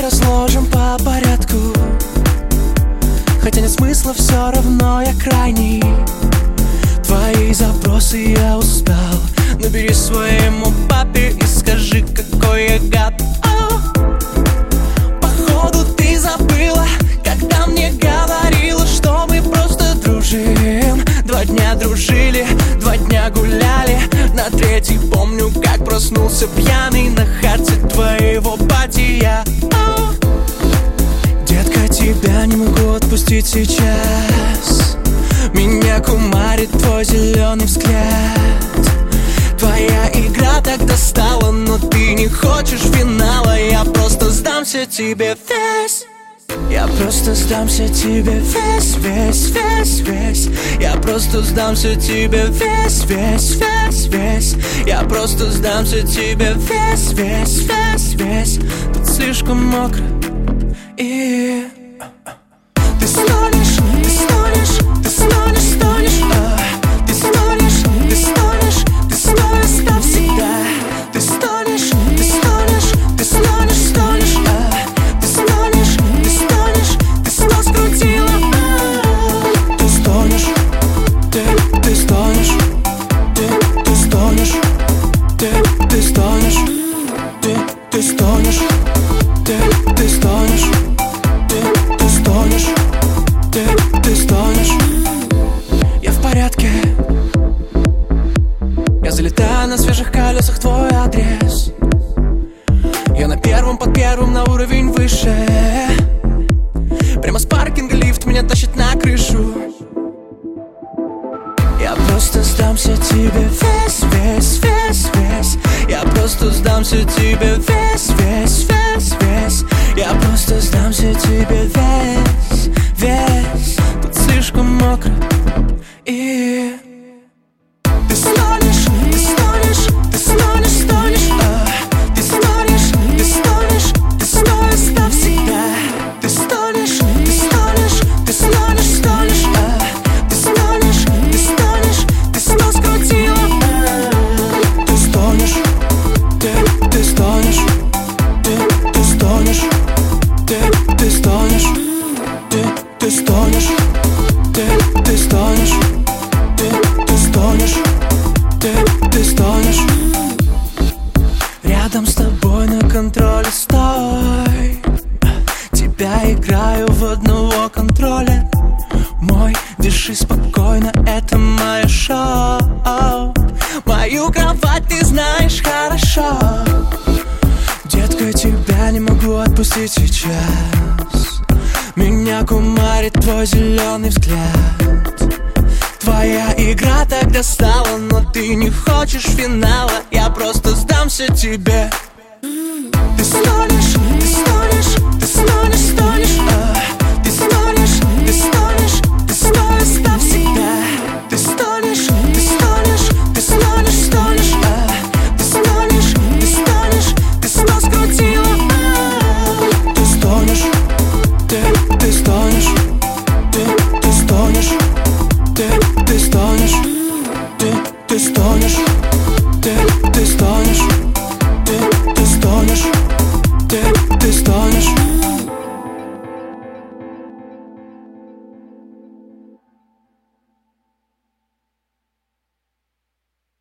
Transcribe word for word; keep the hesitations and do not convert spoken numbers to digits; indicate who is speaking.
Speaker 1: Давай разложим по порядку, хотя нет смысла, все равно я крайний. Твои запросы я устал. Набери своему папе и скажи, какой я гад. Походу ты забыла, когда мне говорила, что мы просто дружим. Два дня дружили, два дня гуляли. На третий помню, как проснулся пьяный на хате твоего пати. Детка, тебя не могу отпустить сейчас. Меня кумарит твой зеленый взгляд. Твоя игра так достала, но ты не хочешь финала. Я просто сдамся тебе весь. Я просто сдамся тебе весь, весь, весь, весь. Я просто сдамся тебе весь, весь, весь, весь. Я просто сдамся тебе весь, весь, весь, весь. Тут слишком мокро и... Ты стонешь, ты стонешь, ты стонешь, стонешь, а. Ты стонешь, ты стонешь, ты стонешь навсегда. Ты стонешь, ты стонешь, ты стонешь, стонешь, а. Ты стонешь, ты стонешь, ты снова скрутила, а. Ты стонешь, ты, ты стонешь, ты, ты стонешь, ты, ты стонешь, ты, ты стонешь, ты, ты стонешь, ты, ты стонешь. Ты, ты стонешь. Я в порядке. Я залетаю на свежих колесах твой адрес. Я на первом под первым, на уровень выше. Прямо с паркинга лифт меня тащит на крышу. Я просто сдамся тебе весь, весь, весь, весь. Я просто сдамся тебе весь, весь, весь, весь. Я просто сдамся тебе весь, весь. Тут слишком мокро и... Ты стонешь, ты стонешь, ты стонешь, стонешь, а. Ты стонешь, ты стонешь, ты стонешь навсегда. Ты стонешь, ты стонешь, ты стонешь, стонешь, а. Ты стонешь, ты стонешь, ты снова скрутила, а. Ты стонешь, ты, ты стонешь, ты, ты стонешь, ты, ты стонешь, ты, ты стонешь, ты, ты стонешь, ты, ты стонешь, ты, ты стонешь. Рядом с тобой на контроле стой. Тебя играю в одного контроля. Мой, дыши спокойно, это мое шоу. Мою кровать ты знаешь хорошо. Детка, тебя не могу отпустить сейчас. Меня кумарит твой зеленый взгляд. Твоя игра так достала, но ты не хочешь финала. Я просто сдамся тебе. Ты стонешь, ты стонешь, ты стонешь, стонешь, а. Ты стонешь, ты стонешь, ты стонешь навсегда. Ты стонешь, ты стонешь, ты стонешь, стонешь, а. Ты стонешь, ты стонешь, ты снова скрутила, а. Ты стонешь, ты, ты стонешь, ты, ты стонешь, ты, ты стонешь, ты, ты стонешь, ты, ты стонешь, ты, ты стонешь, ты, ты стонешь.